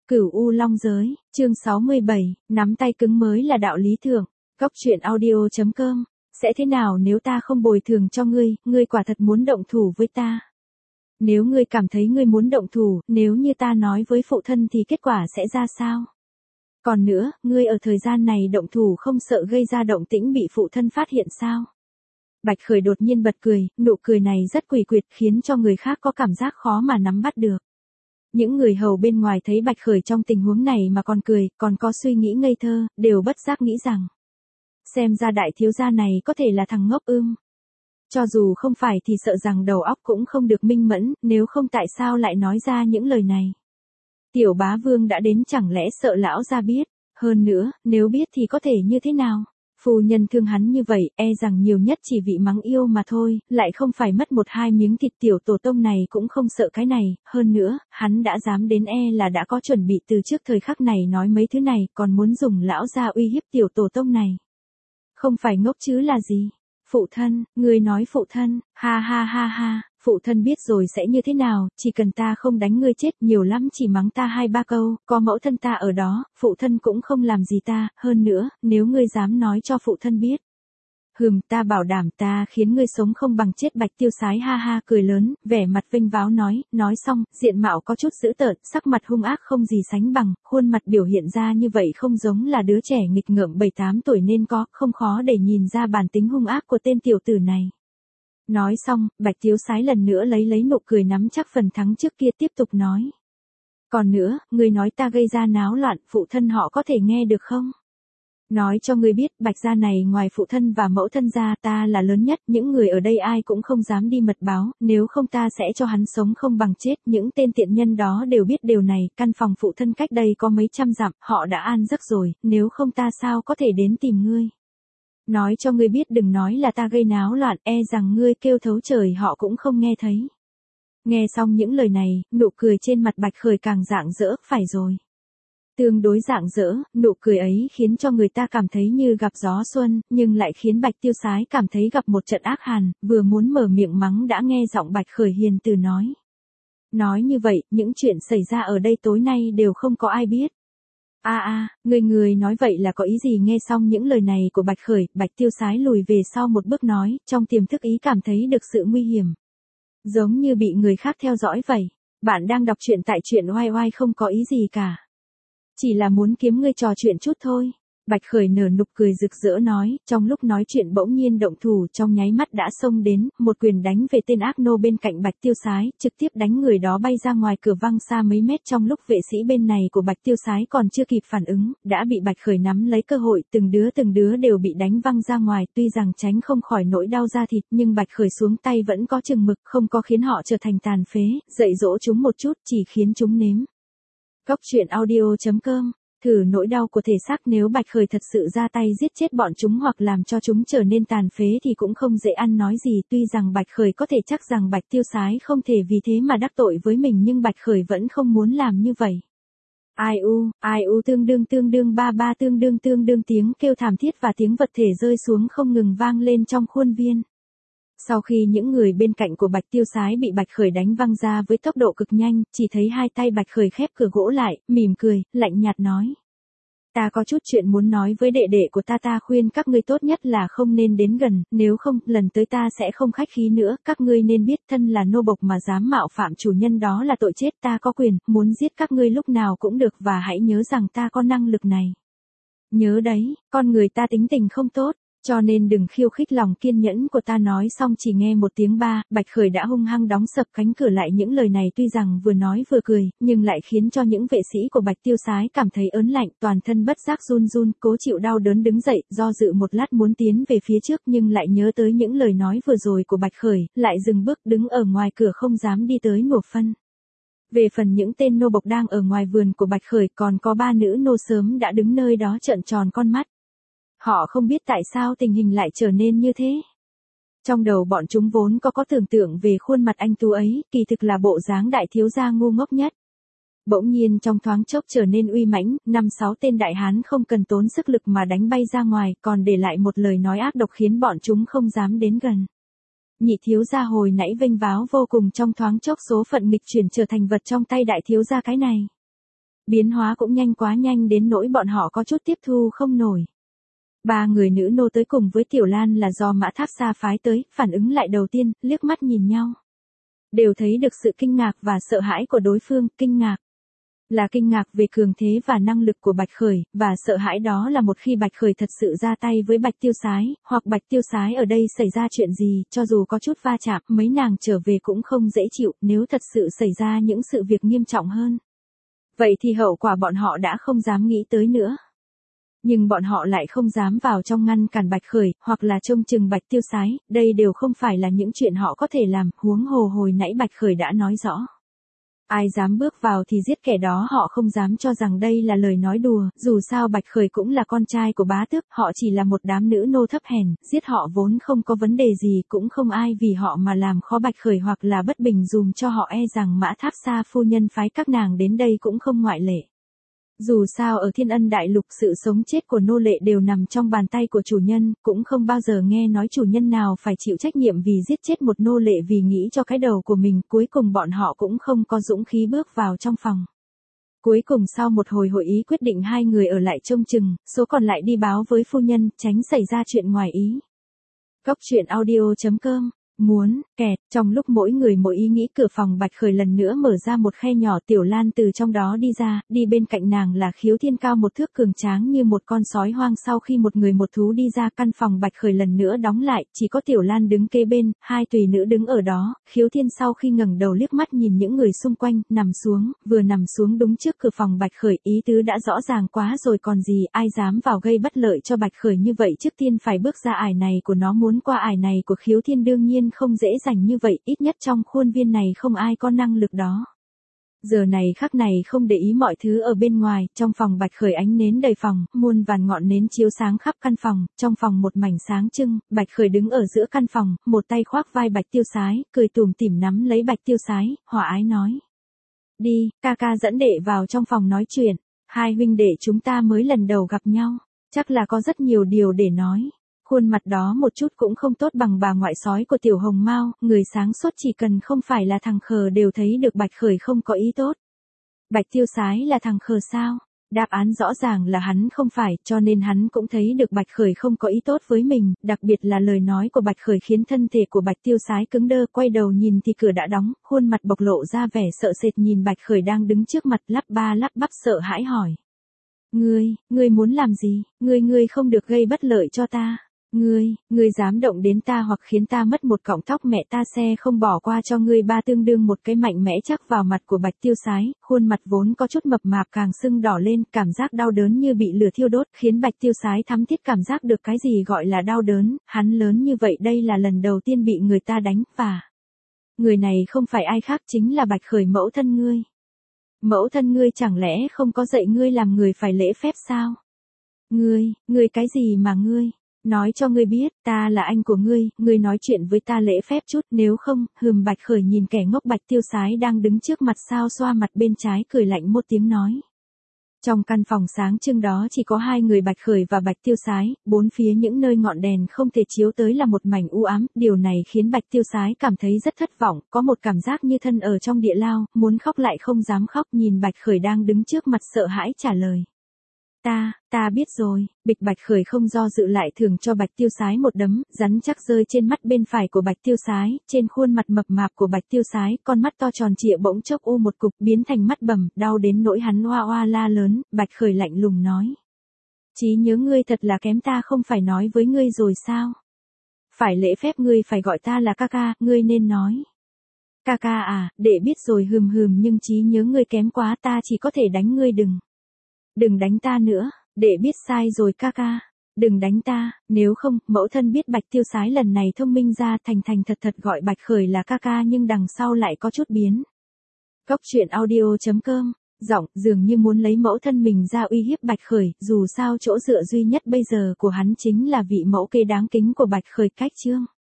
Cửu U Long Giới, chương 67, nắm tay cứng mới là đạo lý thượng. Góc truyện audio.com. Sẽ thế nào nếu ta không bồi thường cho ngươi quả thật muốn động thủ với ta. Nếu ngươi cảm thấy ngươi muốn động thủ, nếu như ta nói với phụ thân thì kết quả sẽ ra sao? Còn nữa, ngươi ở thời gian này động thủ không sợ gây ra động tĩnh bị phụ thân phát hiện sao? Bạch Khởi đột nhiên bật cười, nụ cười này rất quỷ quyệt khiến cho người khác có cảm giác khó mà nắm bắt được. Những người hầu bên ngoài thấy Bạch Khởi trong tình huống này mà còn cười, còn có suy nghĩ ngây thơ, đều bất giác nghĩ rằng xem ra đại thiếu gia này có thể là thằng ngốc ưm. Cho dù không phải thì sợ rằng đầu óc cũng không được minh mẫn, nếu không tại sao lại nói ra những lời này. Tiểu bá vương đã đến chẳng lẽ sợ lão gia biết, hơn nữa, nếu biết thì có thể như thế nào. Phu nhân thương hắn như vậy, e rằng nhiều nhất chỉ vị mắng yêu mà thôi, lại không phải mất một hai miếng thịt tiểu tổ tông này cũng không sợ cái này, hơn nữa, hắn đã dám đến e là đã có chuẩn bị từ trước thời khắc này nói mấy thứ này, còn muốn dùng lão gia uy hiếp tiểu tổ tông này. Không phải ngốc chứ là gì? Phụ thân, ngươi nói phụ thân, ha ha ha ha, phụ thân biết rồi sẽ như thế nào, chỉ cần ta không đánh ngươi chết nhiều lắm chỉ mắng ta 2-3 câu, có mẫu thân ta ở đó, phụ thân cũng không làm gì ta, hơn nữa, nếu ngươi dám nói cho phụ thân biết. Ta bảo đảm ta khiến ngươi sống không bằng chết. Bạch Tiêu Sái ha ha cười lớn, vẻ mặt vinh váo nói xong, diện mạo có chút dữ tợn, sắc mặt hung ác không gì sánh bằng, khuôn mặt biểu hiện ra như vậy không giống là đứa trẻ nghịch ngợm 7-8 tuổi nên có, không khó để nhìn ra bản tính hung ác của tên tiểu tử này. Nói xong, Bạch Tiêu Sái lần nữa lấy nụ cười nắm chắc phần thắng trước kia tiếp tục nói. Còn nữa, ngươi nói ta gây ra náo loạn, phụ thân họ có thể nghe được không? Nói cho ngươi biết, Bạch gia này ngoài phụ thân và mẫu thân gia ta là lớn nhất, những người ở đây ai cũng không dám đi mật báo, nếu không ta sẽ cho hắn sống không bằng chết, những tên tiện nhân đó đều biết điều này, căn phòng phụ thân cách đây có mấy trăm dặm, họ đã an giấc rồi, nếu không ta sao có thể đến tìm ngươi. Nói cho ngươi biết đừng nói là ta gây náo loạn, e rằng ngươi kêu thấu trời họ cũng không nghe thấy. Nghe xong những lời này, nụ cười trên mặt Bạch Khởi càng rạng rỡ, phải rồi. Tương đối rạng rỡ, nụ cười ấy khiến cho người ta cảm thấy như gặp gió xuân, nhưng lại khiến Bạch Tiêu Sái cảm thấy gặp một trận ác hàn, vừa muốn mở miệng mắng đã nghe giọng Bạch Khởi hiền từ nói. Nói như vậy, những chuyện xảy ra ở đây tối nay đều không có ai biết. Người nói vậy là có ý gì? Nghe xong những lời này của Bạch Khởi, Bạch Tiêu Sái lùi về sau một bước nói, trong tiềm thức ý cảm thấy được sự nguy hiểm. Giống như bị người khác theo dõi vậy. Bạn đang đọc truyện tại truyện oai oai không có ý gì cả. Chỉ là muốn kiếm ngươi trò chuyện chút thôi. Bạch Khởi nở nụ cười rực rỡ nói, trong lúc nói chuyện bỗng nhiên động thủ trong nháy mắt đã xông đến, một quyền đánh về tên ác nô bên cạnh Bạch Tiêu Sái, trực tiếp đánh người đó bay ra ngoài cửa văng xa mấy mét. Trong lúc vệ sĩ bên này của Bạch Tiêu Sái còn chưa kịp phản ứng, đã bị Bạch Khởi nắm lấy cơ hội, từng đứa đều bị đánh văng ra ngoài, tuy rằng tránh không khỏi nỗi đau da thịt, nhưng Bạch Khởi xuống tay vẫn có chừng mực, không có khiến họ trở thành tàn phế, dạy dỗ chúng một chút, chỉ khiến chúng nếm. Góc truyện audio.com. Thử nỗi đau của thể xác nếu Bạch Khởi thật sự ra tay giết chết bọn chúng hoặc làm cho chúng trở nên tàn phế thì cũng không dễ ăn nói gì. Tuy rằng Bạch Khởi có thể chắc rằng Bạch Tiêu Sái không thể vì thế mà đắc tội với mình, nhưng Bạch Khởi vẫn không muốn làm như vậy. Ai u tương đương ba tương đương tiếng kêu thảm thiết và tiếng vật thể rơi xuống không ngừng vang lên trong khuôn viên. Sau khi những người bên cạnh của Bạch Tiêu Sái bị Bạch Khởi đánh văng ra với tốc độ cực nhanh, chỉ thấy hai tay Bạch Khởi khép cửa gỗ lại, mỉm cười, lạnh nhạt nói. Ta có chút chuyện muốn nói với đệ đệ của ta khuyên các ngươi tốt nhất là không nên đến gần, nếu không, lần tới ta sẽ không khách khí nữa, các ngươi nên biết thân là nô bộc mà dám mạo phạm chủ nhân đó là tội chết, ta có quyền, muốn giết các ngươi lúc nào cũng được và hãy nhớ rằng ta có năng lực này. Nhớ đấy, con người ta tính tình không tốt. Cho nên đừng khiêu khích lòng kiên nhẫn của ta. Nói xong chỉ nghe một tiếng ba, Bạch Khởi đã hung hăng đóng sập cánh cửa lại. Những lời này tuy rằng vừa nói vừa cười, nhưng lại khiến cho những vệ sĩ của Bạch Tiêu Sái cảm thấy ớn lạnh, toàn thân bất giác run, cố chịu đau đớn đứng dậy, do dự một lát muốn tiến về phía trước nhưng lại nhớ tới những lời nói vừa rồi của Bạch Khởi, lại dừng bước đứng ở ngoài cửa không dám đi tới nửa phân. Về phần những tên nô bộc đang ở ngoài vườn của Bạch Khởi còn có 3 nữ nô sớm đã đứng nơi đó trợn tròn con mắt. Họ không biết tại sao tình hình lại trở nên như thế. Trong đầu bọn chúng vốn có tưởng tượng về khuôn mặt anh tú ấy, kỳ thực là bộ dáng đại thiếu gia ngu ngốc nhất. Bỗng nhiên trong thoáng chốc trở nên uy mãnh, 5-6 tên đại hán không cần tốn sức lực mà đánh bay ra ngoài, còn để lại một lời nói ác độc khiến bọn chúng không dám đến gần. Nhị thiếu gia hồi nãy vênh váo vô cùng, trong thoáng chốc số phận nghịch chuyển trở thành vật trong tay đại thiếu gia cái này. Biến hóa cũng nhanh quá nhanh đến nỗi bọn họ có chút tiếp thu không nổi. 3 người nữ nô tới cùng với Tiểu Lan là do Mã Tháp Xa phái tới, phản ứng lại đầu tiên, liếc mắt nhìn nhau. Đều thấy được sự kinh ngạc và sợ hãi của đối phương, kinh ngạc. Là kinh ngạc về cường thế và năng lực của Bạch Khởi, và sợ hãi đó là một khi Bạch Khởi thật sự ra tay với Bạch Tiêu Sái, hoặc Bạch Tiêu Sái ở đây xảy ra chuyện gì, cho dù có chút va chạm, mấy nàng trở về cũng không dễ chịu, nếu thật sự xảy ra những sự việc nghiêm trọng hơn. Vậy thì hậu quả bọn họ đã không dám nghĩ tới nữa. Nhưng bọn họ lại không dám vào trong ngăn cản Bạch Khởi, hoặc là trông chừng Bạch Tiêu Sái, đây đều không phải là những chuyện họ có thể làm, huống hồ hồi nãy Bạch Khởi đã nói rõ. Ai dám bước vào thì giết kẻ đó, họ không dám cho rằng đây là lời nói đùa, dù sao Bạch Khởi cũng là con trai của bá tước, họ chỉ là một đám nữ nô thấp hèn, giết họ vốn không có vấn đề gì, cũng không ai vì họ mà làm khó Bạch Khởi hoặc là bất bình dùm cho họ, e rằng Mã Tháp Xa phu nhân phái các nàng đến đây cũng không ngoại lệ. Dù sao ở Thiên Ân Đại Lục sự sống chết của nô lệ đều nằm trong bàn tay của chủ nhân, cũng không bao giờ nghe nói chủ nhân nào phải chịu trách nhiệm vì giết chết một nô lệ vì nghĩ cho cái đầu của mình, cuối cùng bọn họ cũng không có dũng khí bước vào trong phòng. Cuối cùng sau một hồi hội ý quyết định 2 người ở lại trông chừng, số còn lại đi báo với phu nhân, tránh xảy ra chuyện ngoài ý. Góc truyện audio.com Muốn, kẹt, trong lúc mỗi người mỗi ý nghĩ, cửa phòng Bạch Khởi lần nữa mở ra một khe nhỏ, Tiểu Lan từ trong đó đi ra, đi bên cạnh nàng là Khiếu Thiên cao một thước cường tráng như một con sói hoang. Sau khi một người một thú đi ra, căn phòng Bạch Khởi lần nữa đóng lại, chỉ có Tiểu Lan đứng kế bên, 2 tùy nữ đứng ở đó. Khiếu Thiên sau khi ngẩng đầu liếc mắt nhìn những người xung quanh, nằm xuống, vừa nằm xuống đúng trước cửa phòng Bạch Khởi, ý tứ đã rõ ràng quá rồi còn gì, ai dám vào gây bất lợi cho Bạch Khởi như vậy trước tiên phải bước ra ải này của nó, muốn qua ải này của Khiếu Thiên đương nhiên không dễ dàng như vậy, ít nhất trong khuôn viên này không ai có năng lực đó. Giờ này khắc này không để ý mọi thứ ở bên ngoài, trong phòng Bạch Khởi ánh nến đầy phòng, muôn vàn ngọn nến chiếu sáng khắp căn phòng, trong phòng một mảnh sáng trưng, Bạch Khởi đứng ở giữa căn phòng, một tay khoác vai Bạch Tiêu Sái, cười tủm tỉm nắm lấy Bạch Tiêu Sái, hòa ái nói. Đi, ca ca dẫn đệ vào trong phòng nói chuyện, 2 huynh đệ chúng ta mới lần đầu gặp nhau, chắc là có rất nhiều điều để nói. Khuôn mặt đó một chút cũng không tốt bằng bà ngoại sói của Tiểu Hồng Mao, người sáng suốt chỉ cần không phải là thằng khờ đều thấy được Bạch Khởi không có ý tốt. Bạch Tiêu Sái là thằng khờ sao? Đáp án rõ ràng là hắn không phải, cho nên hắn cũng thấy được Bạch Khởi không có ý tốt với mình, đặc biệt là lời nói của Bạch Khởi khiến thân thể của Bạch Tiêu Sái cứng đơ, quay đầu nhìn thì cửa đã đóng, khuôn mặt bộc lộ ra vẻ sợ sệt nhìn Bạch Khởi đang đứng trước mặt, lắp ba lắp bắp sợ hãi hỏi. Ngươi muốn làm gì? Ngươi không được gây bất lợi cho ta. Ngươi dám động đến ta hoặc khiến ta mất một cọng tóc mẹ ta sẽ không bỏ qua cho ngươi. Ba tương đương một cái mạnh mẽ chắc vào mặt của Bạch Tiêu Sái, khuôn mặt vốn có chút mập mạp càng sưng đỏ lên, cảm giác đau đớn như bị lửa thiêu đốt, khiến Bạch Tiêu Sái thắm thiết cảm giác được cái gì gọi là đau đớn, hắn lớn như vậy đây là lần đầu tiên bị người ta đánh, và người này không phải ai khác chính là Bạch Khởi mẫu thân ngươi. Mẫu thân ngươi chẳng lẽ không có dạy ngươi làm người phải lễ phép sao? Ngươi cái gì mà ngươi? Nói cho ngươi biết, ta là anh của ngươi nói chuyện với ta lễ phép chút, nếu không, Bạch Khởi nhìn kẻ ngốc Bạch Tiêu Sái đang đứng trước mặt sao xoa mặt bên trái cười lạnh một tiếng nói. Trong căn phòng sáng trưng đó chỉ có 2 người Bạch Khởi và Bạch Tiêu Sái, bốn phía những nơi ngọn đèn không thể chiếu tới là một mảnh u ám, điều này khiến Bạch Tiêu Sái cảm thấy rất thất vọng, có một cảm giác như thân ở trong địa lao, muốn khóc lại không dám khóc, nhìn Bạch Khởi đang đứng trước mặt sợ hãi trả lời. Ta biết rồi. Bịch Bạch Khởi không do dự lại thưởng cho Bạch Tiêu Sái một đấm, rắn chắc rơi trên mắt bên phải của Bạch Tiêu Sái, trên khuôn mặt mập mạp của Bạch Tiêu Sái, con mắt to tròn trịa bỗng chốc u một cục biến thành mắt bầm, đau đến nỗi hắn oa oa la lớn. Bạch Khởi lạnh lùng nói. Trí nhớ ngươi thật là kém, ta không phải nói với ngươi rồi sao? Phải lễ phép ngươi phải gọi ta là ca ca, ngươi nên nói. Ca ca à, đệ biết rồi nhưng trí nhớ ngươi kém quá, ta chỉ có thể đánh ngươi. Đừng đánh ta nữa, đệ biết sai rồi ca ca. Đừng đánh ta, nếu không, mẫu thân biết Bạch Tiêu Sái lần này thông minh ra, thành thật gọi Bạch Khởi là ca ca nhưng đằng sau lại có chút biến. Góc truyện audio.com, giọng dường như muốn lấy mẫu thân mình ra uy hiếp Bạch Khởi, dù sao chỗ dựa duy nhất bây giờ của hắn chính là vị mẫu kế đáng kính của Bạch Khởi, Cách Chương.